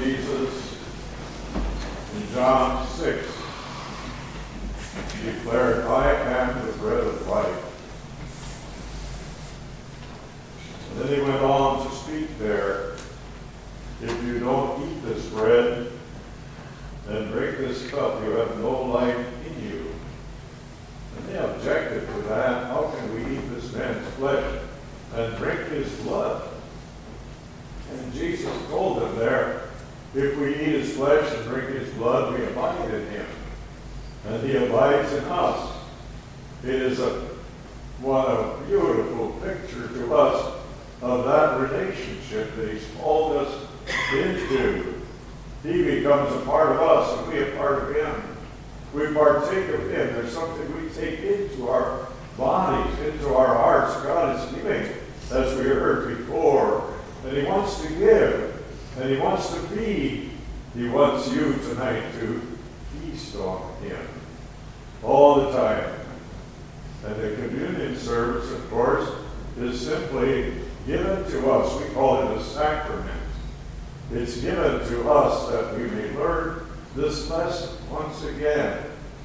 Jesus in John 6 declared, I am the bread of life. And then he went on to speak there, if you don't eat this bread and drink this cup, you have no life in you. And they objected to that. How can we eat this man's flesh and drink his blood? And Jesus told them there, if we eat his flesh and drink his blood, we abide in him, and he abides in us. It is a beautiful picture to us of that relationship that he's called us into. He becomes a part of us, and we a part of him. We partake of him. There's something we take into our bodies, into our hearts. God is giving, as we heard before. And he wants to give, and he wants to feed. He wants you tonight to feast on him all the time. And the communion service, of course, is simply given to us. We call it a sacrament. It's given to us that we may learn this lesson once again.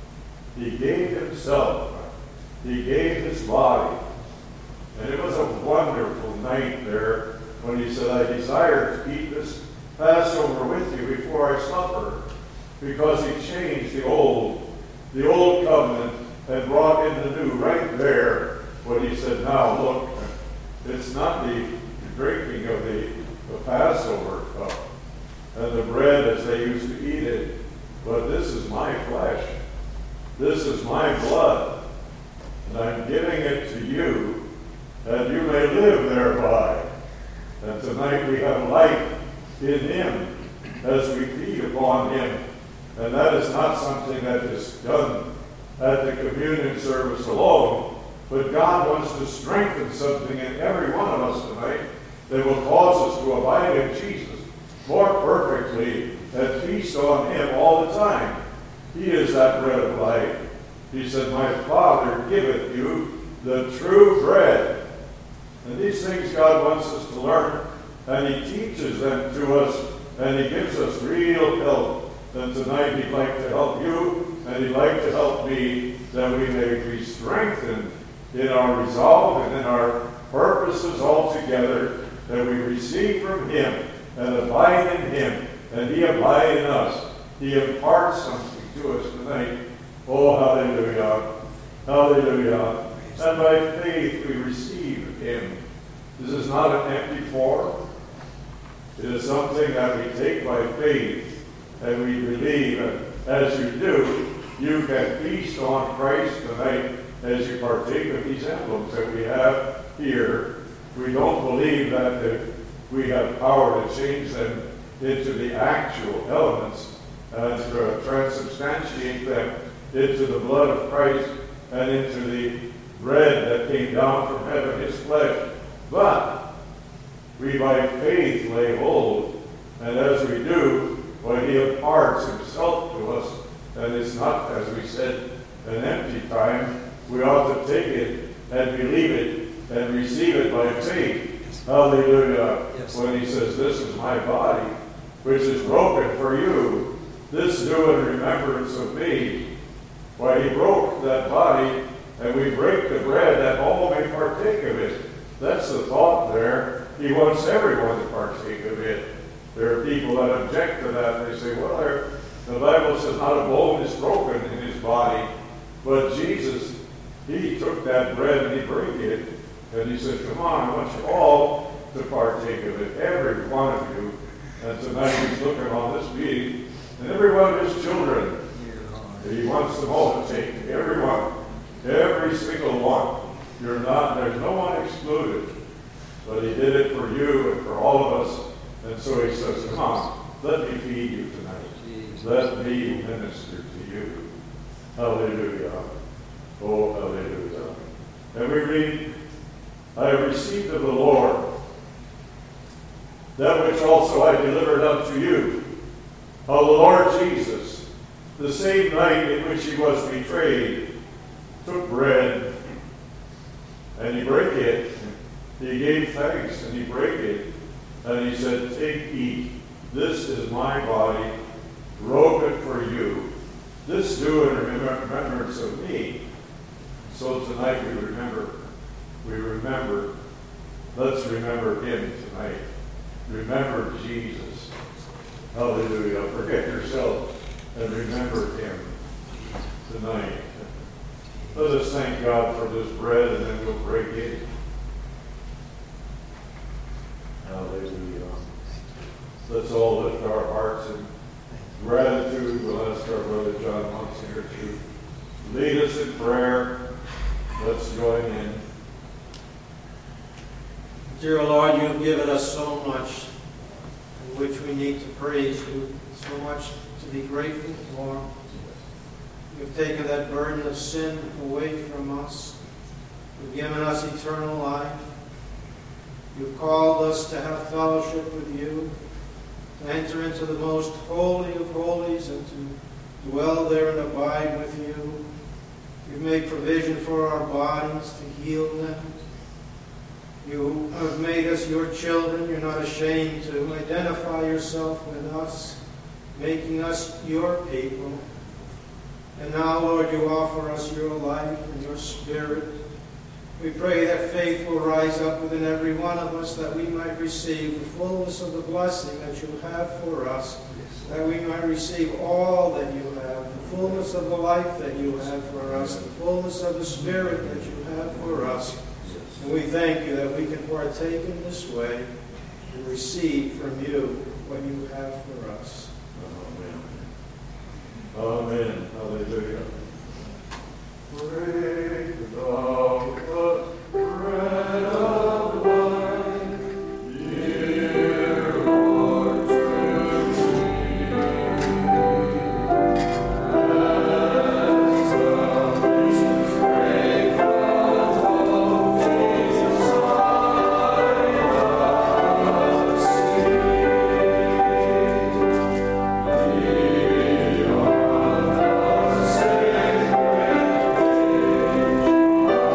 He gave himself. He gave his body. And it was a wonderful night there when he said, I desire to eat this Passover with you before I suffer, because he changed the old covenant and brought in the new right there when he said, now look, it's not the drinking of the Passover cup and the bread as they used to eat it, but this is my flesh. This is my blood, and I'm giving it to you, that you may live thereby. And tonight we have life in him as we feed upon him. And that is not something that is done at the communion service alone, but God wants to strengthen something in every one of us tonight that will cause us to abide in Jesus more perfectly and feast on him all the time. He is that bread of life. He said, my Father giveth you the true bread. And these things God wants us to learn, and he teaches them to us, and he gives us real help. And tonight he'd like to help you, and he'd like to help me, that we may be strengthened in our resolve and in our purposes altogether, that we receive from him and abide in him, and he abide in us. He imparts something to us tonight. Oh, hallelujah. Hallelujah. And by faith we receive him. This is not an empty form. It is something that we take by faith and we believe. And as you do, you can feast on Christ tonight as you partake of these emblems that we have here. We don't believe that we have power to change them into the actual elements and to transubstantiate them into the blood of Christ and into the bread that came down from heaven, his flesh. But we by faith lay hold, and as we do, when he imparts himself to us, and it's not, as we said, an empty time, we ought to take it and believe it and receive it by faith. Hallelujah. Yes. When he says, this is my body, which is broken for you, this do in remembrance of me. Why, he broke that body, and we break the bread that all may partake of it. That's the thought there. He wants everyone to partake of it. There are people that object to that. They say, well, the Bible says not a bone is broken in his body. But Jesus, he took that bread and he broke it. And he said, come on, I want you all to partake of it, every one of you. And tonight he's looking on this meeting, and every one of his children, he wants them all to take, everyone, every single one. There's no one excluded. But he did it for you and for all of us. And so he says, come on, let me feed you tonight. Let me minister to you. Hallelujah. Oh, hallelujah. And we read, I have received of the Lord that which also I delivered unto you. How the Lord Jesus, the same night in which he was betrayed, took bread, and he brake it. He gave thanks, and he brake it. And he said, take, eat. This is my body, broken for you. This do in remembrance of me. So tonight we remember. Let's remember him tonight. Remember Jesus. Hallelujah. Forget yourself and remember him tonight. Let us thank God for this bread, and then we'll break it. Hallelujah. Let's all lift our hearts in gratitude. We'll ask our brother John Monsignor to lead us in prayer. Let's join in. Dear Lord, you have given us so much in which we need to praise you, so much to be grateful for. You've taken that burden of sin away from us. You've given us eternal life. You've called us to have fellowship with you, to enter into the most holy of holies and to dwell there and abide with you. You've made provision for our bodies to heal them. You have made us your children. You're not ashamed to identify yourself with us, making us your people. And now, Lord, you offer us your life and your Spirit. We pray that faith will rise up within every one of us, that we might receive the fullness of the blessing that you have for us, that we might receive all that you have, the fullness of the life that you have for us, the fullness of the Spirit that you have for us. And we thank you that we can partake in this way and receive from you what you have for us. Amen. Hallelujah. Break the bread of life, dear Lord, to me. As the priests break the loaf beside the sea, we are the sacred fish.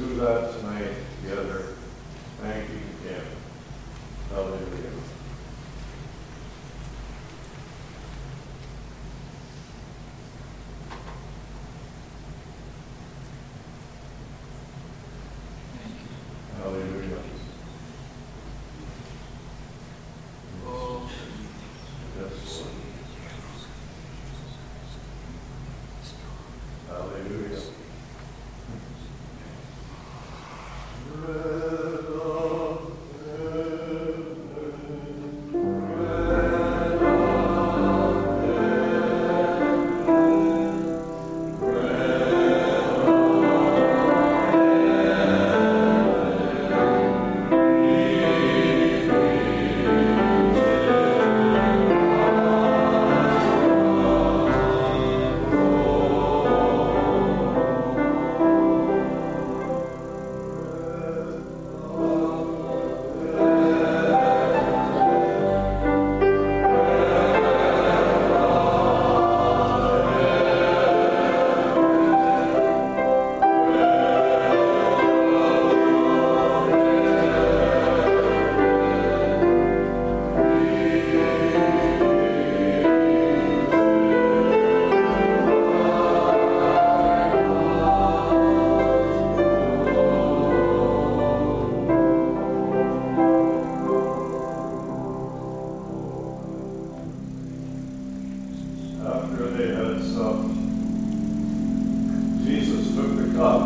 do that tonight together, thanking Him. Hallelujah. Hallelujah. Oh, Yes, Lord. Hallelujah. After they had supped, Jesus took the cup,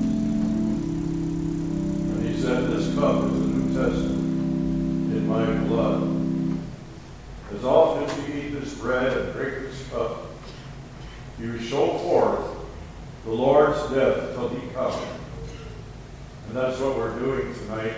and He said, "This cup is the New Testament in my blood. As often as you eat this bread and drink this cup, you show forth the Lord's death till He comes." And that's what we're doing tonight.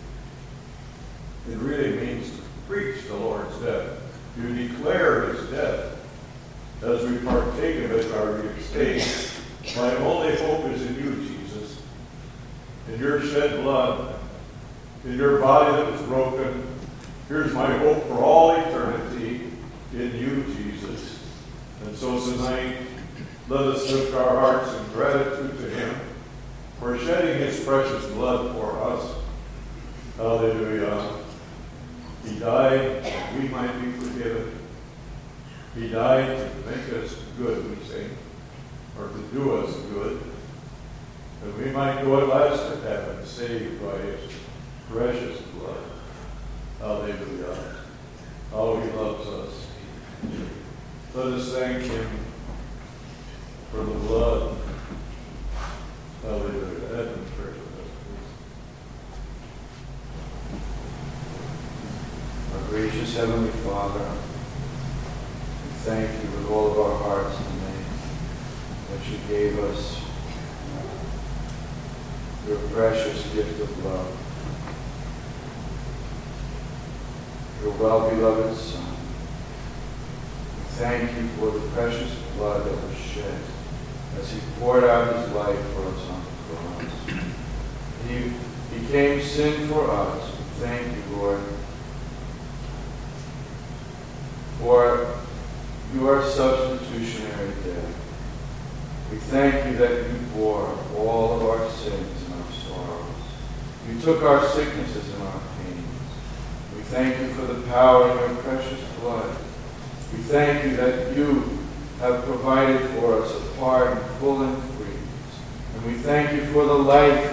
It really means to preach the Lord's death. You declare His death. As we partake of it, our escape, my only hope is in you, Jesus, in your shed blood, in your body that was broken. Here's my hope for all eternity in you, Jesus. And so tonight, let us lift our hearts in gratitude to Him for shedding His precious blood for us. Hallelujah. He died that we might be forgiven. He died to make us good, we say, or to do us good, that we might go at last to heaven, saved by His precious blood. Hallelujah. Oh, He loves us. Let us thank Him for the blood. Hallelujah. Edmund, pray with us, please. our gracious Heavenly Father, thank you with all of our hearts tonight that you gave us your precious gift of love, your well-beloved Son. We thank you for the precious blood that was shed as He poured out His life for us on the cross. He became sin for us. We thank you, Lord, for your substitutionary death. We thank you that you bore all of our sins and our sorrows. You took our sicknesses and our pains. We thank you for the power in your precious blood. We thank you that you have provided for us a pardon full and free. And we thank you for the life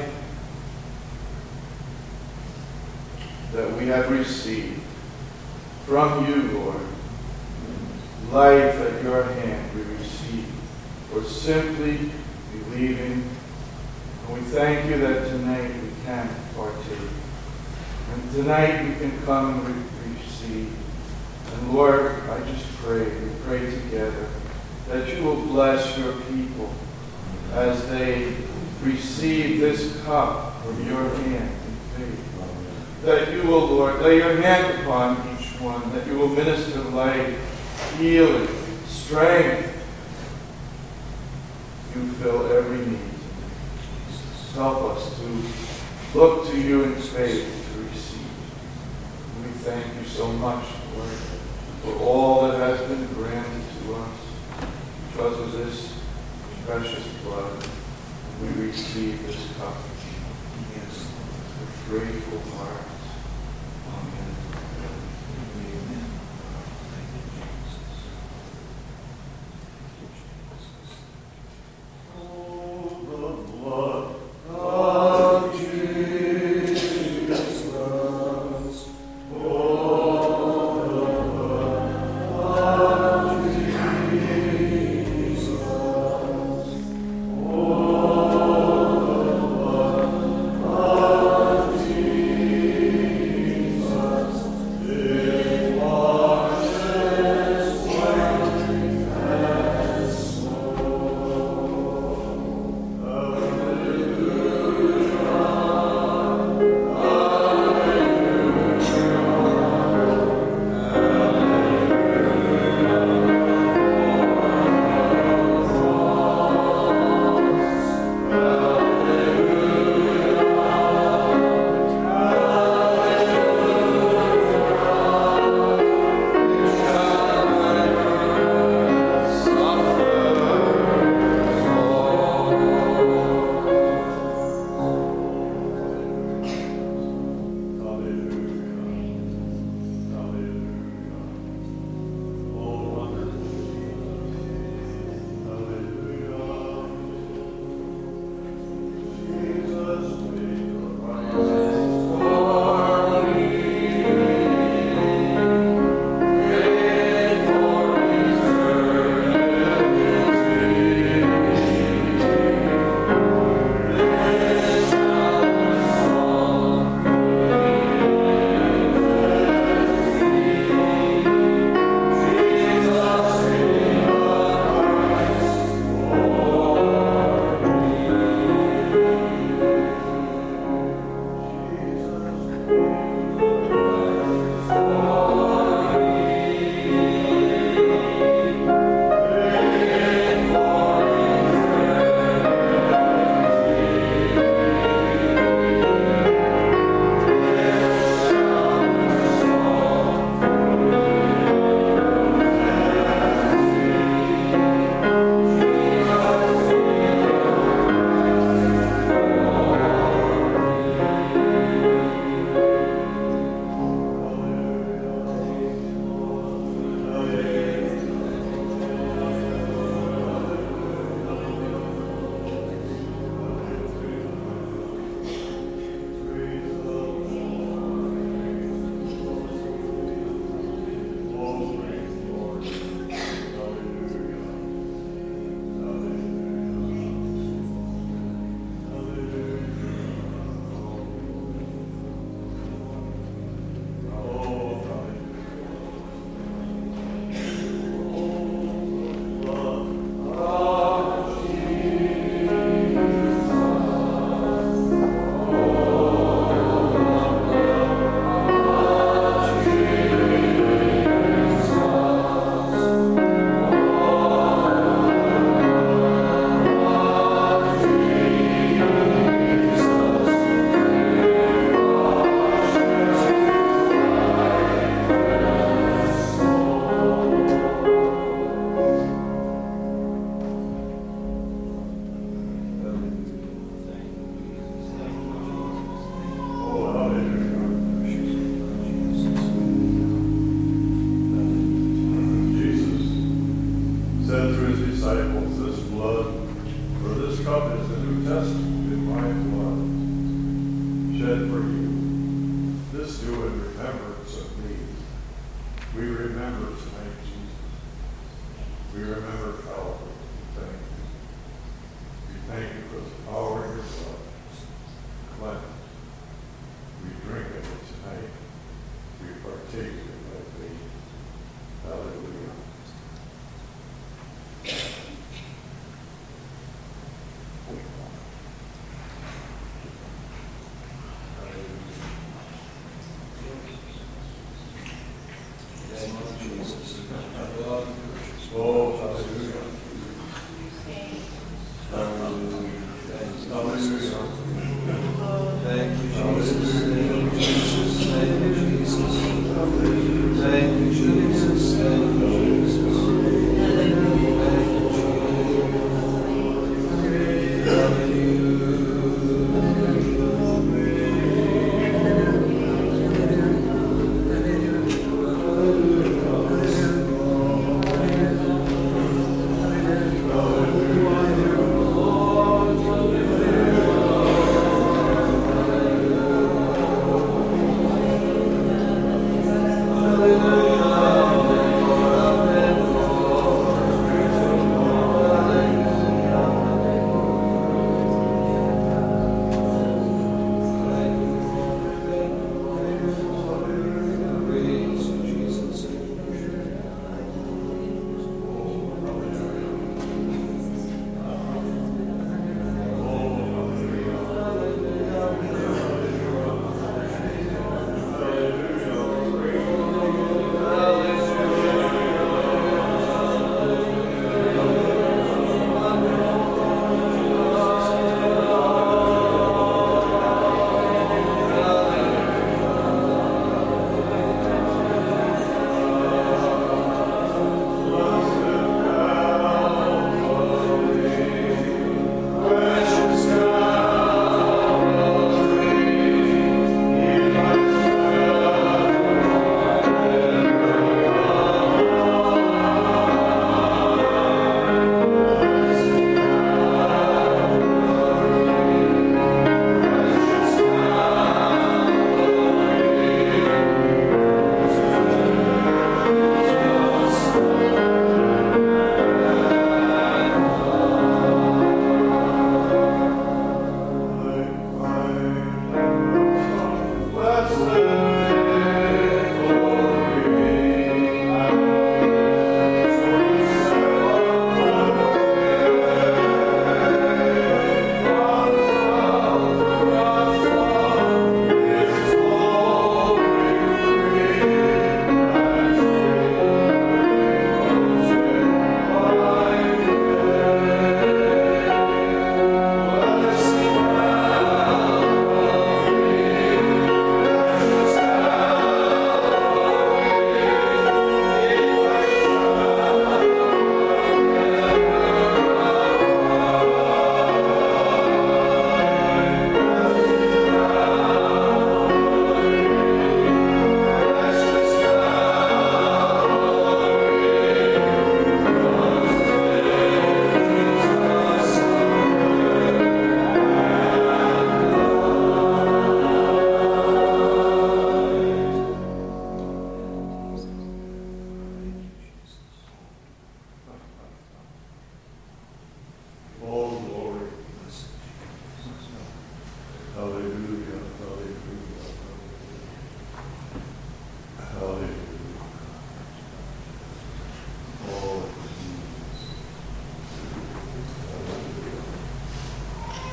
that we have received from you, Lord. Life at your hand we receive for simply believing. And we thank you that tonight we can partake. And tonight we can come and receive. And Lord, I just pray, we pray together, that you will bless your people as they receive this cup from your hand in faith. That you will, Lord, lay your hand upon each one, that you will minister life, healing, strength. You fill every need. Help us to look to you in faith to receive. And we thank you so much, Lord, for all that has been granted to us because of this precious blood. We receive this cup. grateful hearts. Amen. Amen. Oh, the blood of Jesus. Oh, the blood of Jesus.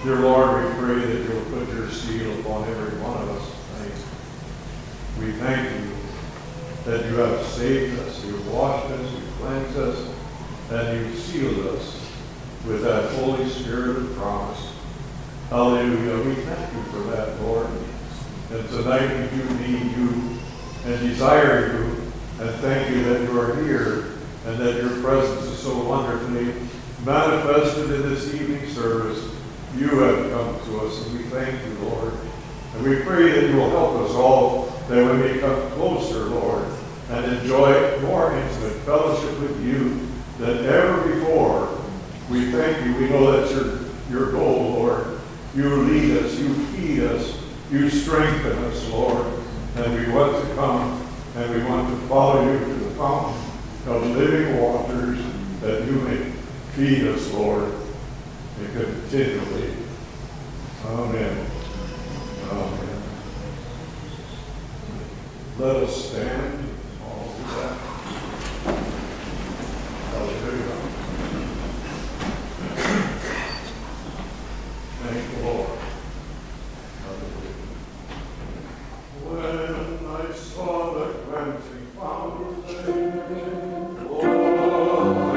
Dear Lord, we pray that you'll put your seal upon every one of us tonight. We thank you that you have saved us, you've washed us, you've cleansed us, and you've sealed us with that Holy Spirit of promise. Hallelujah. We thank you for that, Lord. And tonight we do need you and desire you, and thank you that you are here and that your presence is so wonderfully manifested in this evening service. You have come to us, and we thank you, Lord. And we pray that you will help us all, that we may come closer, Lord, and enjoy more intimate fellowship with you than ever before. We thank you. We know that's your goal, Lord. You lead us, you feed us, you strengthen us, Lord. And we want to come, and we want to follow you to the fountain of living waters, that you may feed us, Lord, and continually. Amen. Amen. Let us stand. All of that. Hallelujah. Thank the Lord. Hallelujah. When I saw the cleansing fountain, Lord,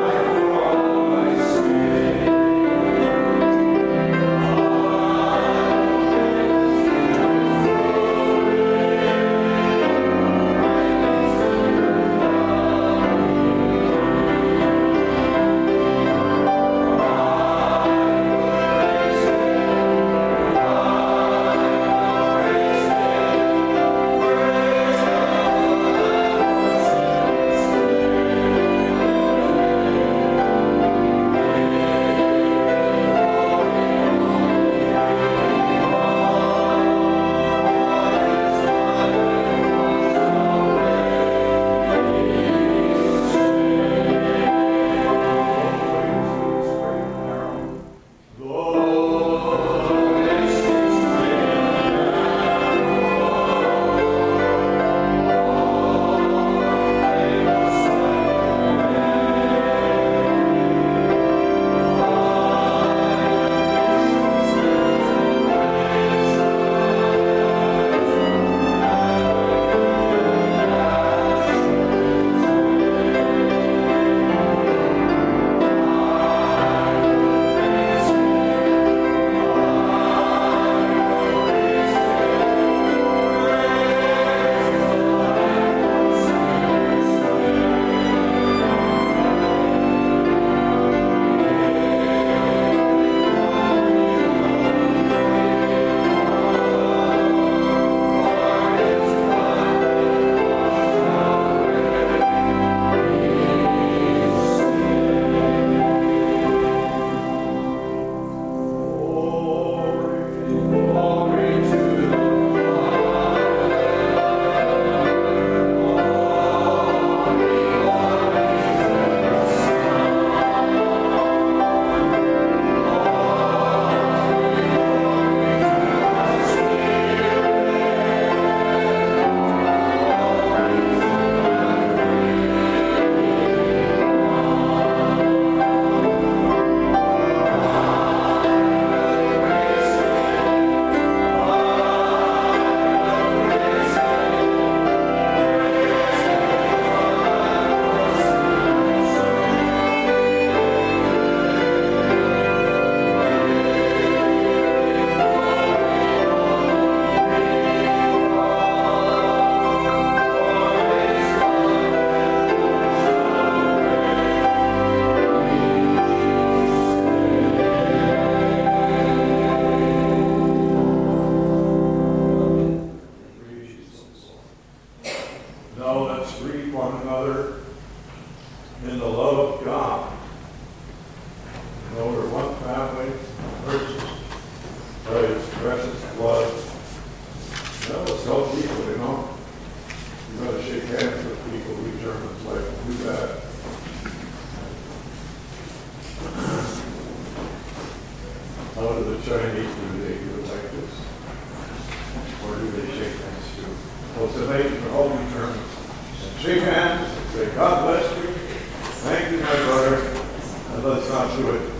How do the Chinese do they do it like this? Or do they shake hands too? Well, it's amazing for all you terms. Shake hands, say, God bless you. Thank you, my brother. And let's not do it